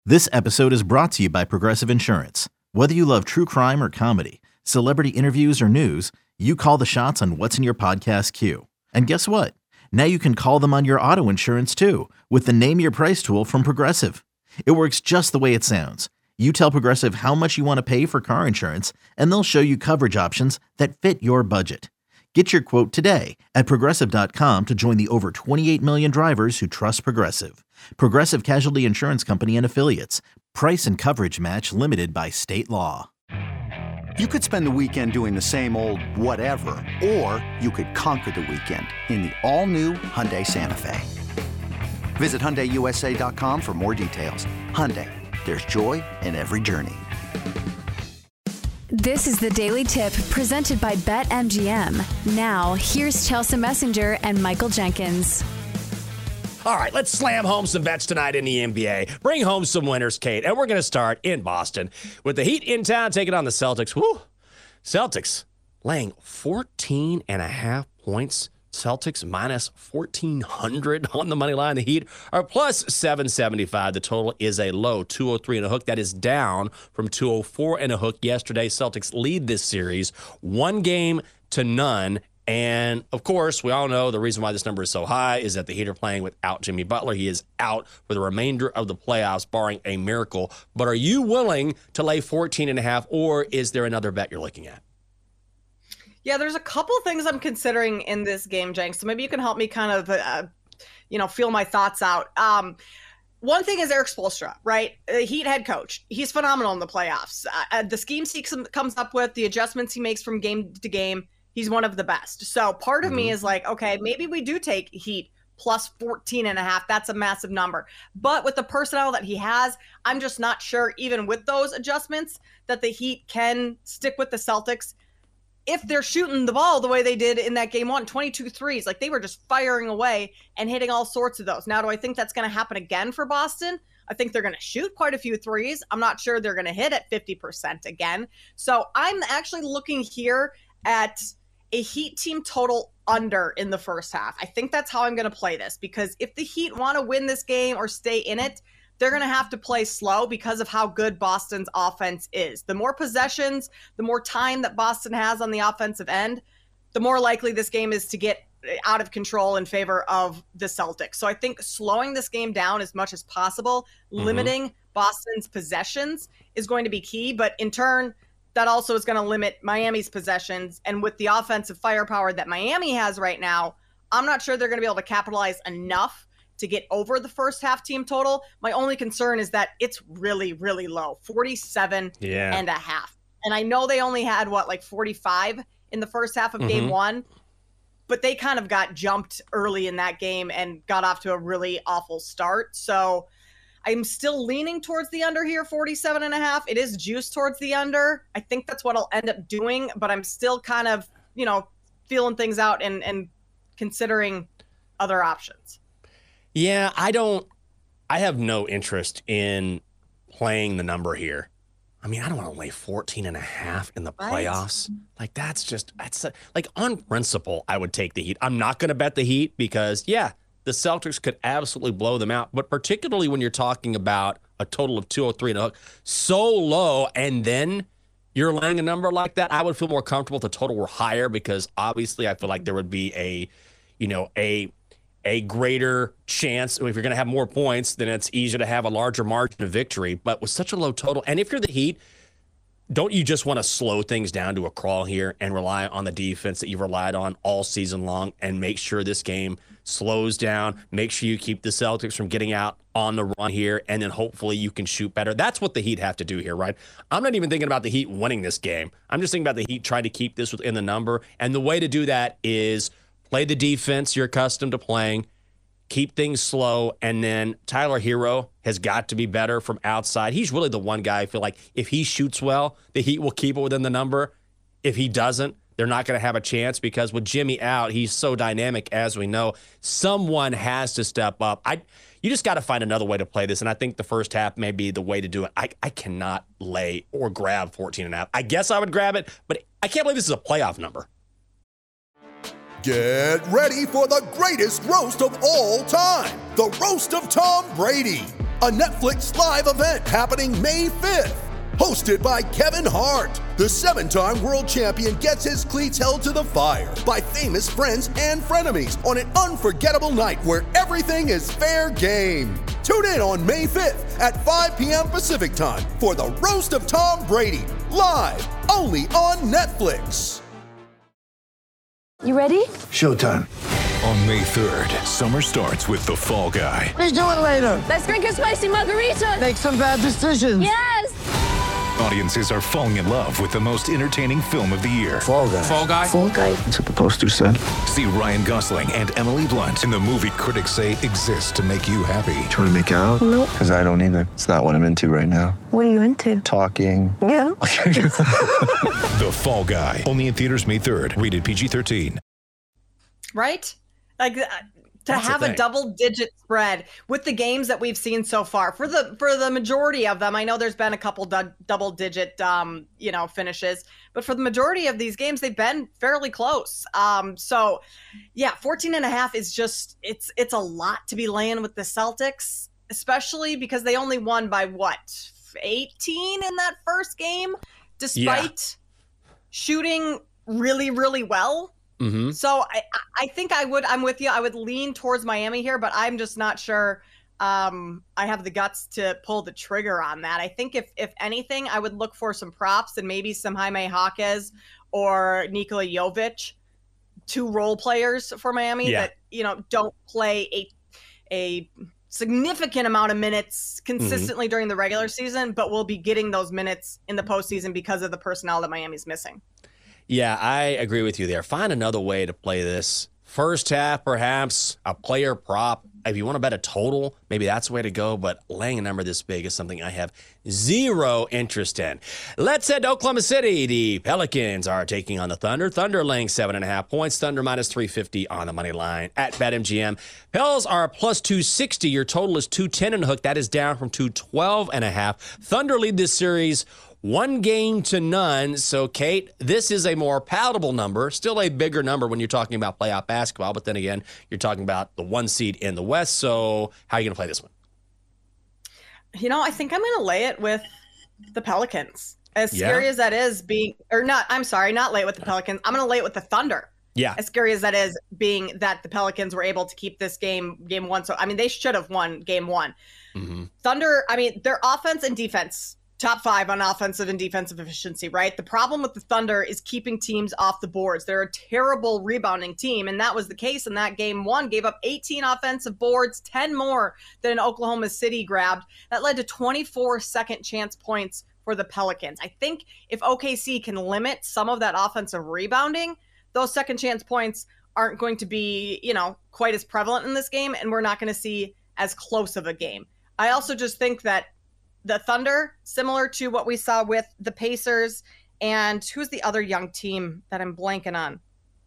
This episode is brought to you by Progressive Insurance. Whether you love true crime or comedy, celebrity interviews or news, you call the shots on what's in your podcast queue. And guess what? Now you can call them on your auto insurance too with the Name Your Price tool from Progressive. It works just the way it sounds. You tell Progressive how much you want to pay for car insurance, and they'll show you coverage options that fit your budget. Get your quote today at Progressive.com to join the over 28 million drivers who trust Progressive. Progressive Casualty Insurance Company and Affiliates. Price and coverage match limited by state law. You could spend the weekend doing the same old whatever, or you could conquer the weekend in the all-new Hyundai Santa Fe. Visit HyundaiUSA.com for more details. Hyundai, there's joy in every journey. This is the Daily Tip presented by BetMGM. Now, here's Chelsea Messenger and Michael Jenkins. All right, let's slam home some bets tonight in the NBA. Bring home some winners, Kate. And we're going to start in Boston with the Heat in town taking on the Celtics. Woo! Celtics laying 14.5 points. Celtics minus 1,400 on the money line. The Heat are plus 775. The total is a low 203 and a hook. That is down from 204 and a hook yesterday. Celtics lead this series 1-0. And, of course, we all know the reason why this number is so high is that the Heat are playing without Jimmy Butler. He is out for the remainder of the playoffs, barring a miracle. But are you willing to lay 14.5, or is there another bet you're looking at? Yeah, there's a couple things I'm considering in this game, Jenks. So maybe you can help me kind of, feel my thoughts out. One thing is Erik Spoelstra, right? Heat head coach. He's phenomenal in the playoffs. The schemes he comes up with, the adjustments he makes from game to game, he's one of the best. So part of me is like, okay, maybe we do take Heat plus 14.5. That's a massive number. But with the personnel that he has, I'm just not sure, even with those adjustments, that the Heat can stick with the Celtics if they're shooting the ball the way they did in that game one, 22 threes. Like, they were just firing away and hitting all sorts of those. Now, do I think that's going to happen again for Boston? I think they're going to shoot quite a few threes. I'm not sure they're going to hit at 50% again. So I'm actually looking here at a Heat team total under in the first half. I think that's how I'm going to play this, because if the Heat want to win this game or stay in it, they're going to have to play slow because of how good Boston's offense is. The more possessions, the more time that Boston has on the offensive end, the more likely this game is to get out of control in favor of the Celtics. So I think slowing this game down as much as possible, limiting Boston's possessions is going to be key. But in turn, that also is going to limit Miami's possessions. And with the offensive firepower that Miami has right now, I'm not sure they're going to be able to capitalize enough to get over the first half team total. My only concern is that it's really, really low, 47.5. And I know they only had 45 in the first half of game one, but they kind of got jumped early in that game and got off to a really awful start. So I'm still leaning towards the under here, 47.5. It is juiced towards the under. I think that's what I'll end up doing, but I'm still kind of, feeling things out and considering other options. Yeah, I have no interest in playing the number here. I mean, I don't want to lay 14.5 in the playoffs. Like, on principle, I would take the Heat. I'm not going to bet the Heat because, the Celtics could absolutely blow them out. But particularly when you're talking about a total of 203 and a hook, so low, and then you're laying a number like that, I would feel more comfortable if the total were higher, because obviously I feel like there would be a greater chance. If you're going to have more points, then it's easier to have a larger margin of victory. But with such a low total, and if you're the Heat, don't you just want to slow things down to a crawl here and rely on the defense that you've relied on all season long and make sure this game slows down, make sure you keep the Celtics from getting out on the run here, and then hopefully you can shoot better? That's what the Heat have to do here, right? I'm not even thinking about the Heat winning this game. I'm just thinking about the Heat trying to keep this within the number, and the way to do that is play the defense you're accustomed to playing, keep things slow, and then Tyler Hero has got to be better from outside. He's really the one guy I feel like if he shoots well, the Heat will keep it within the number. If he doesn't, they're not going to have a chance, because with Jimmy out, he's so dynamic, as we know. Someone has to step up. You just got to find another way to play this, and I think the first half may be the way to do it. I cannot lay or grab 14.5. I guess I would grab it, but I can't believe this is a playoff number. Get ready for the greatest roast of all time, the Roast of Tom Brady. a Netflix live event happening May 5th. Hosted by Kevin Hart, the 7-time world champion gets his cleats held to the fire by famous friends and frenemies on an unforgettable night where everything is fair game. Tune in on May 5th at 5 p.m. Pacific time for the Roast of Tom Brady, live only on Netflix. You ready? Showtime. On May 3rd, summer starts with The Fall Guy. Let's do it later. Let's drink a spicy margarita. Make some bad decisions. Yes! Audiences are falling in love with the most entertaining film of the year. Fall Guy. Fall Guy. Fall Guy. That's what the poster said. See Ryan Gosling and Emily Blunt in the movie critics say exists to make you happy. Trying to make it out? Nope. Because I don't either. It's not what I'm into right now. What are you into? Talking. Yeah. The Fall Guy. Only in theaters May 3rd. Rated PG-13. Right? Like to That's have a double-digit spread with the games that we've seen so far. For the majority of them, I know there's been a couple double-digit finishes, but for the majority of these games, they've been fairly close. So yeah, 14.5 is just it's a lot to be laying with the Celtics, especially because they only won by 18 in that first game, despite shooting really, really well. Mm-hmm. So I think I'm with you. I would lean towards Miami here, but I'm just not sure I have the guts to pull the trigger on that. I think if anything, I would look for some props and maybe some Jaime Jaquez or Nikola Jovic, 2 role players for Miami that, don't play a significant amount of minutes consistently during the regular season, but will be getting those minutes in the postseason because of the personnel that Miami's missing. Yeah, I agree with you there. Find another way to play this. First half, perhaps a player prop. If you want to bet a total, maybe that's the way to go. But laying a number this big is something I have zero interest in. Let's head to Oklahoma City. The Pelicans are taking on the Thunder. Thunder laying 7.5 points. Thunder minus 350 on the money line at BetMGM. Pels are plus 260. Your total is 210 and a hook. That is down from 212.5. Thunder lead this series 1-0. So, Kate, this is a more palatable number, still a bigger number when you're talking about playoff basketball. But then again, you're talking about the 1 seed in the West. So how are you going to play this one? I think I'm going to lay it with the Pelicans. As scary as that is not lay it with the Pelicans. I'm going to lay it with the Thunder. Yeah. As scary as that is, being that the Pelicans were able to keep this game 1. So, they should have won game 1. Mm-hmm. Thunder, their offense and defense, top 5 on offensive and defensive efficiency, right? The problem with the Thunder is keeping teams off the boards. They're a terrible rebounding team, and that was the case in that game 1. Gave up 18 offensive boards, 10 more than Oklahoma City grabbed. That led to 24 second chance points for the Pelicans. I think if OKC can limit some of that offensive rebounding, those second chance points aren't going to be, quite as prevalent in this game, and we're not going to see as close of a game. I also just think that the Thunder, similar to what we saw with the Pacers, and who's the other young team that I'm blanking on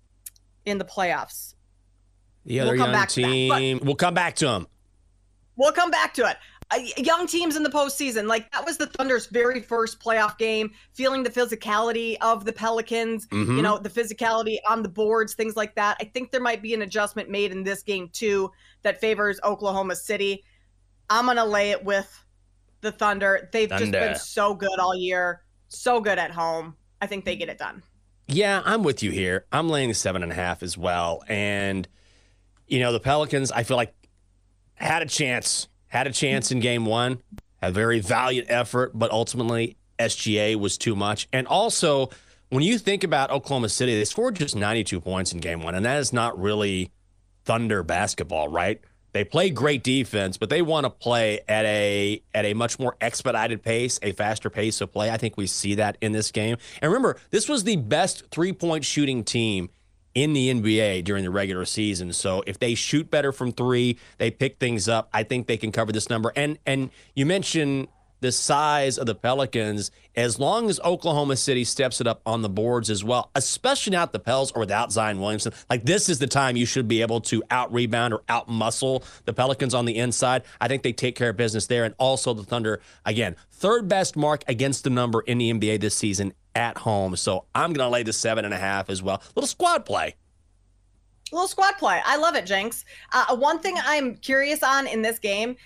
in the playoffs? The other young team. We'll come back to them. We'll come back to it. Young teams in the postseason, like that was the Thunder's very first playoff game, feeling the physicality of the Pelicans, the physicality on the boards, things like that. I think there might be an adjustment made in this game too that favors Oklahoma City. I'm going to lay it with the Thunder. They've just been so good all year, so good at home. I think they get it done. Yeah, I'm with you here. I'm laying 7.5 as well. And, the Pelicans, I feel like had a chance in game 1, a very valiant effort, but ultimately SGA was too much. And also, when you think about Oklahoma City, they scored just 92 points in game 1, and that is not really Thunder basketball, right? They play great defense, but they want to play at a much more expedited pace, a faster pace of play. I think we see that in this game. And remember, this was the best three-point shooting team in the NBA during the regular season. So if they shoot better from 3, they pick things up, I think they can cover this number. And you mentioned the size of the Pelicans, as long as Oklahoma City steps it up on the boards as well, especially now the Pels or without Zion Williamson, like this is the time you should be able to out-rebound or out-muscle the Pelicans on the inside. I think they take care of business there. And also the Thunder, again, 3rd best mark against the number in the NBA this season at home. So I'm going to lay the 7.5 as well. Little squad play. I love it, Jenks. One thing I'm curious on in this game,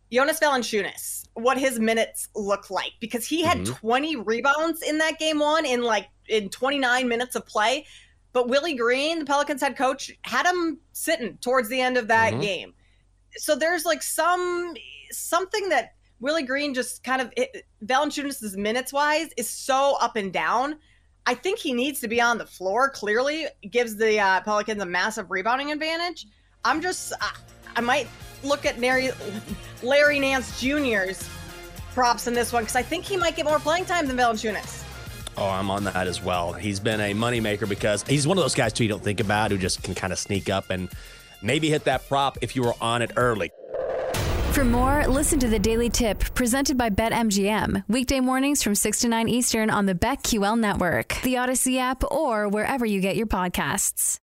Jonas Valanciunas, what his minutes look like, because he had 20 rebounds in that game one in 29 minutes of play. But Willie Green, the Pelicans head coach, had him sitting towards the end of that game. So there's like something that Willie Green just kind of, Valanciunas' minutes wise is so up and down. I think he needs to be on the floor. Clearly gives the Pelicans a massive rebounding advantage. I might look at Larry Nance Jr.'s props in this one, because I think he might get more playing time than Valanciunas. Oh, I'm on that as well. He's been a moneymaker because he's one of those guys, too, you don't think about, who just can kind of sneak up and maybe hit that prop if you were on it early. For more, listen to the Daily Tip presented by BetMGM. Weekday mornings from 6 to 9 Eastern on the BetQL network, the Odyssey app, or wherever you get your podcasts.